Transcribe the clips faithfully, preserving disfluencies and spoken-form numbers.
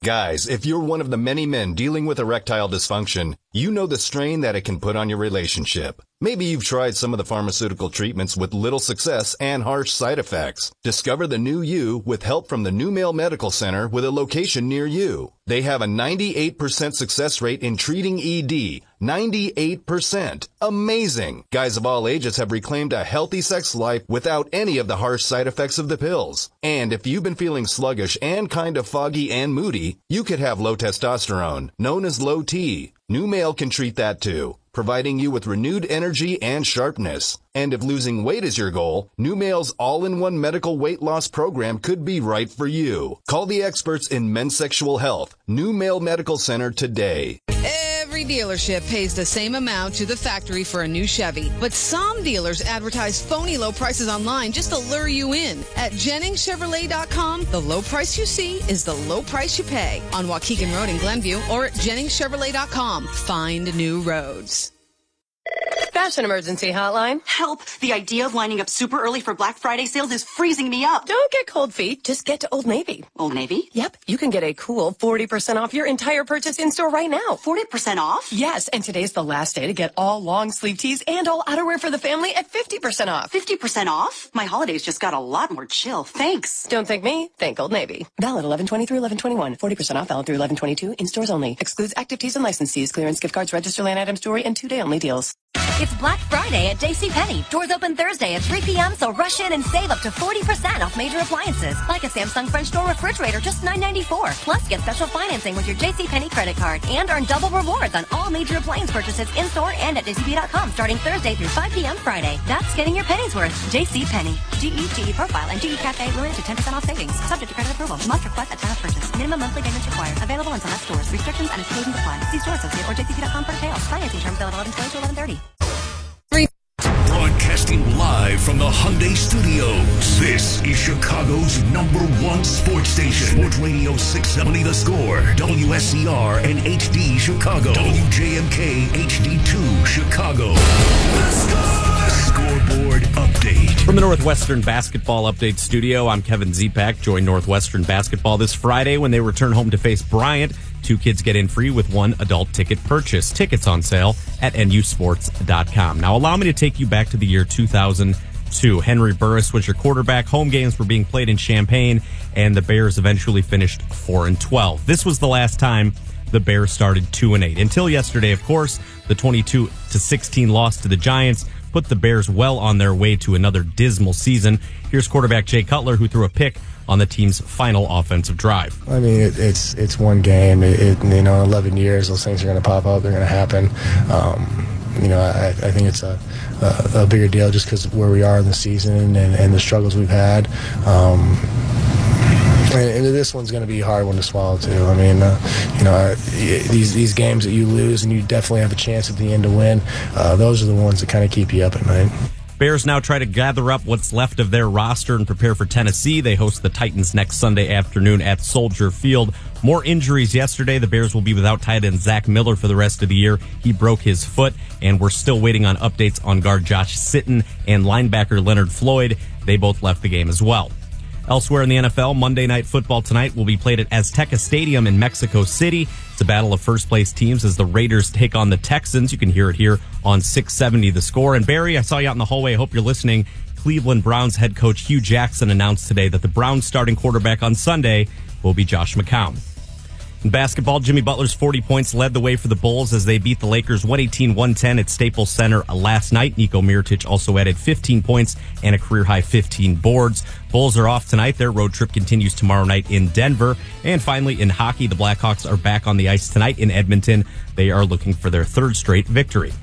Guys, if you're one of the many men dealing with erectile dysfunction, you know the strain that it can put on your relationship. Maybe you've tried some of the pharmaceutical treatments with little success and harsh side effects. Discover the new you with help from the New Male Medical Center with a location near you. They have a ninety-eight percent success rate in treating E D. ninety-eight percent. Amazing. Guys of all ages have reclaimed a healthy sex life without any of the harsh side effects of the pills. And if you've been feeling sluggish and kind of foggy and moody, you could have low testosterone, known as low T. New Male can treat that too, providing you with renewed energy and sharpness. And if losing weight is your goal, New Male's all-in-one medical weight loss program could be right for you. Call the experts in men's sexual health, New Male Medical Center today. Every dealership pays the same amount to the factory for a new Chevy, but some dealers advertise phony low prices online just to lure you in. At Jennings Chevrolet dot com, the low price you see is the low price you pay. On Waukegan Road in Glenview or at Jennings Chevrolet dot com. Find new roads. Fashion Emergency Hotline. Help! The idea of lining up super early for Black Friday sales is freezing me up. Don't get cold feet. Just get to Old Navy. Old Navy? Yep. You can get a cool forty percent off your entire purchase in-store right now. forty percent off? Yes, and today's the last day to get all long-sleeve tees and all outerwear for the family at fifty percent off. fifty percent off? My holidays just got a lot more chill. Thanks. Don't thank me. Thank Old Navy. Valid eleven twenty through eleven twenty-one. forty percent off valid through eleven twenty-two. In-stores only. Excludes active tees and license tees. Clearance gift cards, register line items, jewelry, and two-day only deals. It's Black Friday at JCPenney. Doors open Thursday at three p.m., so rush in and save up to forty percent off major appliances, like a Samsung French door refrigerator, just nine ninety-four. Plus, get special financing with your JCPenney credit card and earn double rewards on all major appliance purchases in-store and at J C P dot com starting Thursday through five p.m. Friday. That's getting your pennies worth. JCPenney. G E G E Profile and G E Cafe limited to ten percent off savings. Subject to credit approval. Must request at time of purchase. Minimum monthly payments required. Available in select stores. Restrictions and exclusions apply. See store associate or J C P dot com for details. Financing terms valid eleven twenty to eleven thirty. Broadcasting live from the Hyundai Studios. This is Chicago's number one sports station. Sports Radio six seventy The Score. W S C R and H D Chicago. W J M K H D two Chicago. The Score! Scoreboard update. From the Northwestern Basketball Update Studio, I'm Kevin Zepak. Join Northwestern Basketball this Friday when they return home to face Bryant. Two kids get in free with one adult ticket purchase. Tickets on sale at N U sports dot com. Now, allow me to take you back to the year two thousand two. Henry Burris was your quarterback. Home games were being played in Champaign, and the Bears eventually finished four and twelve. This was the last time the Bears started two and eight. Until yesterday, of course, the twenty-two to sixteen loss to the Giants put the Bears well on their way to another dismal season. Here's quarterback Jay Cutler, who threw a pick on the team's final offensive drive. I mean, it, it's it's one game. It, it, you know, in eleven years, those things are going to pop up. They're going to happen. Um, you know, I, I think it's a, a, a bigger deal just because of where we are in the season and, and the struggles we've had. Um, and, and this one's going to be a hard one to swallow too. I mean, uh, you know, uh, these these games that you lose and you definitely have a chance at the end to win. Uh, those are the ones that kind of keep you up at night. Bears now try to gather up what's left of their roster and prepare for Tennessee. They host the Titans next Sunday afternoon at Soldier Field. More injuries yesterday. The Bears will be without tight end Zach Miller for the rest of the year. He broke his foot, and we're still waiting on updates on guard Josh Sitton and linebacker Leonard Floyd. They both left the game as well. Elsewhere in the N F L, Monday Night Football tonight will be played at Azteca Stadium in Mexico City. It's a battle of first-place teams as the Raiders take on the Texans. You can hear it here on six seventy The Score. And Barry, I saw you out in the hallway. I hope you're listening. Cleveland Browns head coach Hugh Jackson announced today that the Browns starting quarterback on Sunday will be Josh McCown. In basketball, Jimmy Butler's forty points led the way for the Bulls as they beat the Lakers one eighteen to one ten at Staples Center last night. Nico Mirotic also added fifteen points and a career-high fifteen boards. Bulls are off tonight. Their road trip continues tomorrow night in Denver. And finally, in hockey, the Blackhawks are back on the ice tonight in Edmonton. They are looking for their third straight victory.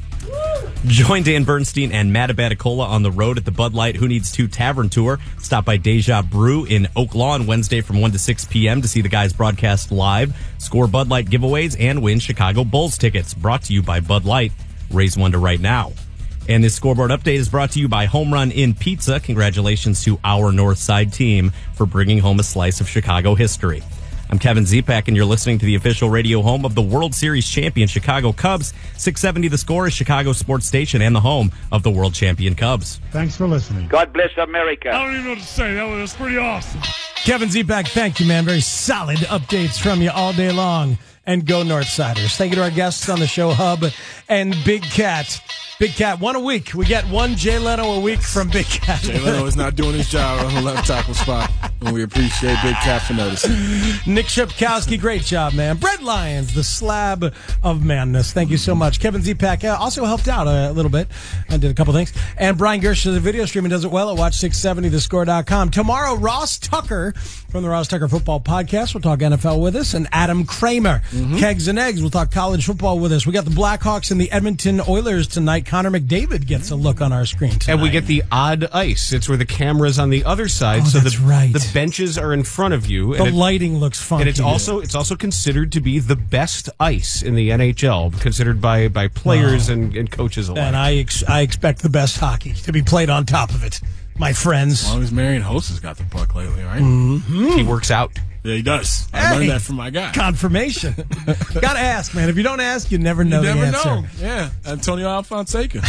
Join Dan Bernstein and Matt Abaticola on the road at the Bud Light Who Needs To Tavern Tour. Stop by Deja Brew in Oak Lawn on Wednesday from one to six p.m. to see the guys broadcast live, score Bud Light giveaways, and win Chicago Bulls tickets. Brought to you by Bud Light. Raise one to right now. And this scoreboard update is brought to you by Home Run Inn Pizza. Congratulations to our North Side team for bringing home a slice of Chicago history. I'm Kevin Zepak, and you're listening to the official radio home of the World Series champion Chicago Cubs. six seventy The Score is Chicago's sports station and the home of the world champion Cubs. Thanks for listening. God bless America. I don't even know what to say. That was pretty awesome. Kevin Zepak, thank you, man. Very solid updates from you all day long. And go Northsiders. Thank you to our guests on the show, Hub and Big Cat. Big Cat, one a week. We get one Jay Leno a week from Big Cat. Jay Leno is not doing his job on the left tackle spot, and we appreciate Big Cat for noticing. Nick Shipkowski, great job, man. Bread Lions, the slab of madness. Thank you so much. Kevin Zepak uh, also helped out a little bit. I did a couple things. And Brian Gersh does the video streaming, does it well at watch six seventy the score dot com. Tomorrow, Ross Tucker from the Ross Tucker Football Podcast will talk N F L with us, and Adam Kramer, mm-hmm. Kegs and Eggs, will talk college football with us. We got the Blackhawks and the Edmonton Oilers tonight. Connor McDavid gets a look on our screen tonight. And we get the odd ice. It's where the camera's on the other side, oh, so that's the, right. the benches are in front of you. The and lighting it, looks funky. And it's also it's also considered to be the best ice in the N H L, considered by, by players oh. and, and coaches alike. And I ex- I expect the best hockey to be played on top of it, my friends. As long as Marian Host has got the puck lately, right? Mm-hmm. He works out. Yeah, he does. I Hey, learned that from my guy. Confirmation. Gotta ask, man. If you don't ask, you never know you the never answer. know. Yeah, Antonio Alfonseca.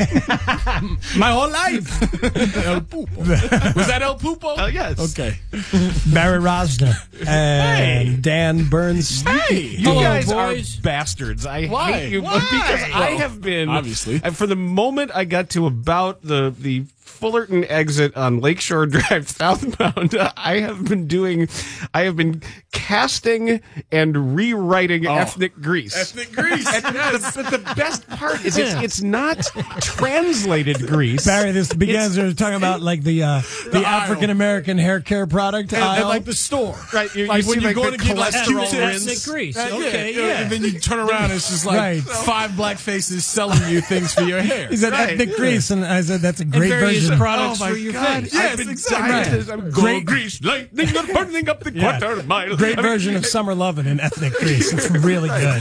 My whole life. El Pupo. Was that El Pupo? Oh, yes. Okay. Barry Rosner and Hey. Dan Burns. Hey, you Hello, guys boys. are bastards. I Why? hate you Why? because I Well, have been obviously. and for the moment I got to about the the Fullerton exit on Lakeshore Drive southbound, I have been doing, I have been casting and rewriting Oh. Ethnic Greece. Ethnic Greece. And Yes. the, but the best part is it's, it's not translated Greece. Barry, this begins we're talking about like the uh, the, The aisle. African American hair care product And, aisle. and like the store. Right, you- you like see, when you like, go the to get like cholesterol Q-tips. rinse. Greece. Uh, Okay, yeah, yeah. And then you turn around and it's just like Right. five black faces selling you things for your hair. He said Right. ethnic Greece, and I said that's a And great various version. products Oh, my for your God. face. Yes, I've been exactly. dying to- I'm Great- Great Greece, lightning, burning up the Yeah. quarter mile. Great I mean, version of Summer Lovin' in ethnic Greece. It's really good.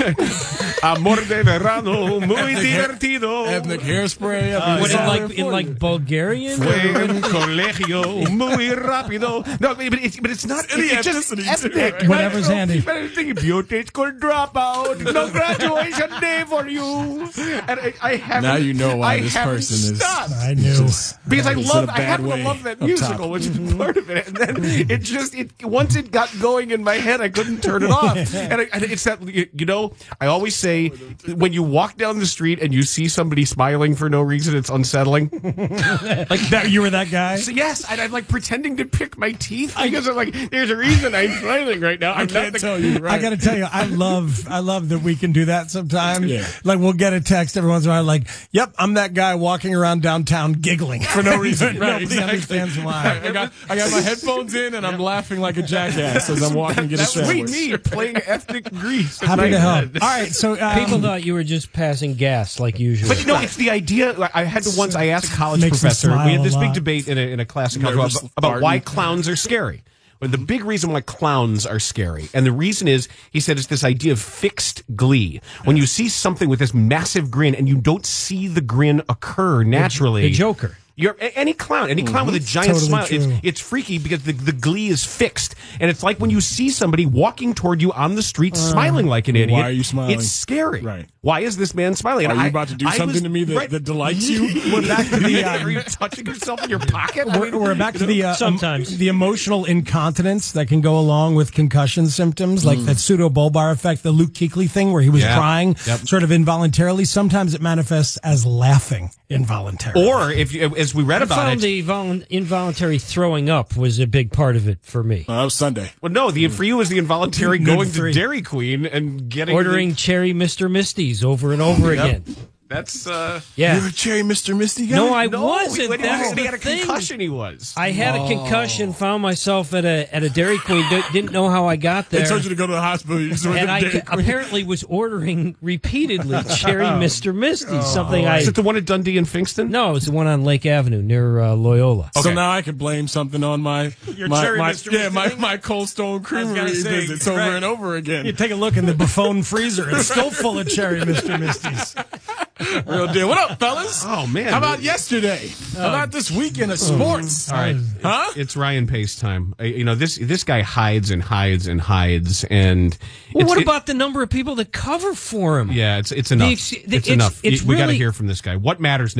Amor de verano, muy Ethnic hair- divertido. Ethnic hairspray. Uh, What, It's in all like there in for like you. Bulgarian? Fue un colegio muy rápido. No, but it's, but it's not. Any It's just ethnicity, too, ethnic. right? Whatever's handy. Beauty school dropout. No graduation day for you. And I, I haven't. Now you know why I this haven't person is. stopped. I knew. Just- Because I it's in love, a I bad happen to way love that up musical, top. which is part of it. And then it just, it once it got going in my head, I couldn't turn it off. And, I, and it's that, you know, I always say when you walk down the street and you see somebody smiling for no reason, it's unsettling. Like that, you were that guy. So yes, and I'm like pretending to pick my teeth because I'm like, there's a reason I'm smiling right now. I'm I not can't the- tell you. Right. I got to tell you, I love, I love that we can do that sometimes. Yeah. Like we'll get a text every once in a while, like, "Yep, I'm that guy walking around downtown giggling For no reason. Right, Nobody exactly. understands why." I got I got my headphones in and I'm laughing like a jackass as I'm walking to get a That was sandwich. me playing ethnic Greece. in Happy my to help. head. All right, so um, People thought you were just passing gas like usual. But no, it's the idea. I had to once. I asked a college Makes me professor. smile We had this a big lot. debate in a, in a class of college Nervous about, about why farting. clowns are scary. Well, the big reason why clowns are scary, and the reason is, he said, it's this idea of fixed glee. When you see something with this massive grin and you don't see the grin occur naturally, the Joker. You're a- any clown, any clown with a giant Totally smile. true. It's it's freaky because the, the glee is fixed, and it's like when you see somebody walking toward you on the street smiling like an idiot. are you smiling? It's scary. Right. Why is this man smiling? Are And you I- about to do I something was- to me that, right. that delights you? we're back to the. Um, Are you touching yourself in your pocket? I We're, mean, we're back to the uh, Sometimes. em- the emotional incontinence that can go along with concussion symptoms, like that pseudo-bulbar effect, the Luke Kuechly thing, where he was Yeah. crying Yep. sort of involuntarily. Sometimes it manifests as laughing involuntarily. Or if you, as we read I about found it, the vol- involuntary throwing up was a big part of it for me. Uh, that was Sunday. well, no, the for you is the involuntary Good going for to you. Dairy Queen and getting Ordering The, cherry Mister Misties over and over Yep. again. that's uh, Yeah. You're a cherry Mister Misty guy? No, I no, wasn't. When he, That's when he the had a thing. concussion, he was. I had a concussion, found myself at a at a Dairy Queen, di- didn't know how I got They there. told you to go to the hospital. You just went And to I Dairy c- Queen. apparently was ordering repeatedly cherry Mister Misty, something I... Is it the one at Dundee and Finkston? No, it was the one on Lake Avenue near uh, Loyola. So Okay. now I could blame something on my Your my, cherry my Mister yeah my, Misty? my Cold Stone Creamery gonna say, visits over right. and over again. You take a look in the Buffon freezer; it's still full of cherry Mister Misties. Real deal. What up, fellas? Oh, man. How about yesterday? How about this weekend of sports? All right, Huh? It's Ryan Pace time. Uh, You know this this guy hides and hides and hides, and Well, it's- what it- about the number of people that cover for him? Yeah, it's it's enough. ex- the- it's, it's- enough. it's we got to really- hear from this guy. What matters now?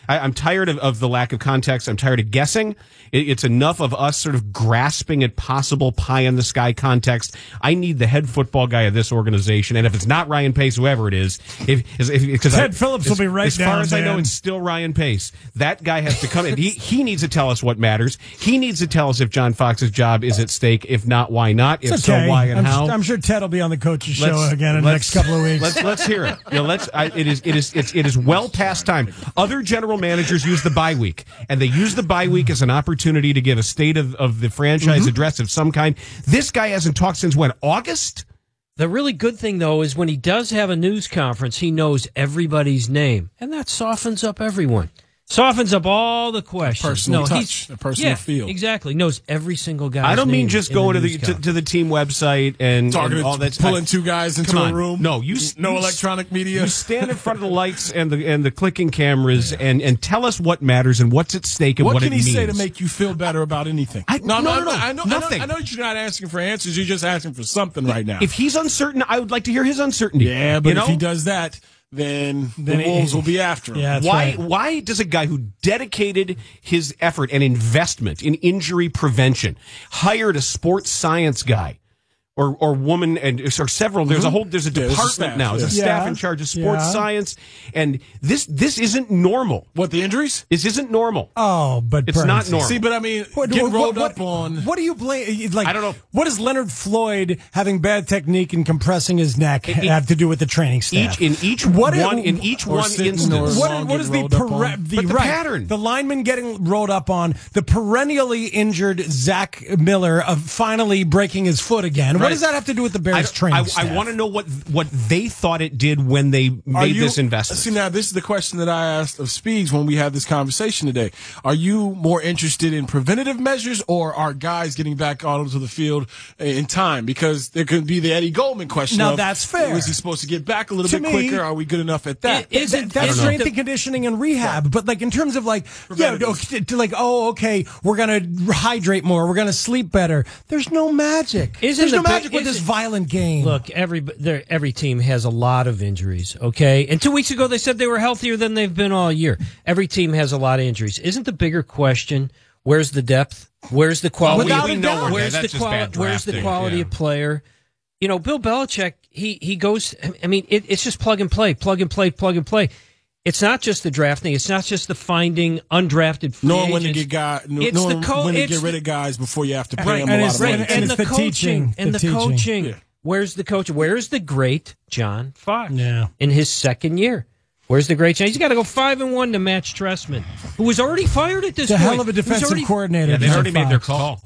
I, I'm tired of, of the lack of context. I'm tired of guessing. It, it's enough of us sort of grasping at possible pie in the sky context. I need the head football guy of this organization, and if it's not Ryan Pace, whoever it is, if because Ted Phillips will be right as down, far as I know, man. it's still Ryan Pace. That guy has to come in. He he needs to tell us what matters. He needs to tell us if John Fox's job is at stake. If not, why not? If It's okay. so, why and I'm, how? I'm sure Ted will be on the coach's show Let's- again in the let's- next couple of weeks. Let's let's hear it. You know, let's. I, it is it is it's, it is well past time. Other general managers use the bye week, and they use the bye week as an opportunity to give a state of, of the franchise Mm-hmm. address of some kind. This guy hasn't talked since when? August. The really good thing, though, is when he does have a news conference, he knows everybody's name, and that softens up everyone. Softens up all the questions. personal no, touch, he's- a personal yeah, feel. Exactly. Knows every single guy. I don't mean just going to the to, to the team website and, Talking and to- all that. pulling I- two guys into come a on. room. No, you No you- electronic media. You stand in front of the lights and the and the clicking cameras and and tell us what matters and what's at stake and What what, can it he means. say to make you feel better about anything? I- no, no, no, no, no, I know, nothing. I know, I know you're not asking for answers. You're just asking for something right now. If he's uncertain, I would like to hear his uncertainty. yeah, but you know? if he does that, then, Then the he- Wolves will be after him. Yeah, that's why right. why does a guy who dedicated his effort and investment in injury prevention, hired a sports science guy or or woman and or several there's a whole there's a Yeah, there's a department staff, now, there's a yeah. staff Yeah. in charge of sports Yeah. science, and this this isn't normal. What, the injuries? This isn't normal. Oh, but It's not Burns. normal. See, but I mean, What, get what- rolled what- up on. What do you blame? Like, I don't know. What does Leonard Floyd having bad technique and compressing his neck It- it- have to do with the training staff? Each in each What i- one in each or one sitting instance. or- What, long what get is the, rolled up pere- on. the, But the right, pattern. The lineman getting rolled up on, the perennially injured Zach Miller of finally breaking his foot again. What Right. does that have to do with the I, Bears training I, staff? I want to know what what they thought it did when they Are made you- this investment. See, now this is the question that I asked of Speeds when we had this conversation today. Are you more interested in preventative measures, or are guys getting back onto the field in time? Because there could be the Eddie Goldman question. Now, of, that's fair. Was he supposed to get back a little To bit me- quicker? Are we good enough at that? It- isn't- That's isn't strength the- and conditioning and rehab, but like in terms of like, yeah, Preventative. okay, to like, oh, okay, we're gonna hydrate more, we're gonna sleep better. There's no magic. Isn't There's the no big- magic with this isn't- violent game. Look, every there, every team has a lot of injuries, okay? And two weeks ago they said they were healthier than they've been all year. Every team has a lot of injuries. Isn't the bigger question, where's the depth? Where's the quality? Without we a know doubt. we're where's there. the That's just quali- bad Where's the drafting, quality yeah. of player? You know, Bill Belichick, he he goes, I mean, it, it's just plug and play, plug and play, plug and play. It's not just the drafting. It's not just the finding undrafted free Knowing when to agents. get guy, It's knowing the co- when to it's get rid the- of guys before you have to pay Right, them and a lot it's- of money. and- and, it's the, the coaching teaching, and the the, teaching. coaching. Yeah. Where's the coach? Where's the great John Fox? Yeah. In his second year, where's the great John? He's got to go five and one to match Trestman, who was already fired at this It's a point. hell of a He was defensive already- coordinator. Yeah, they've John already made their Fox. call.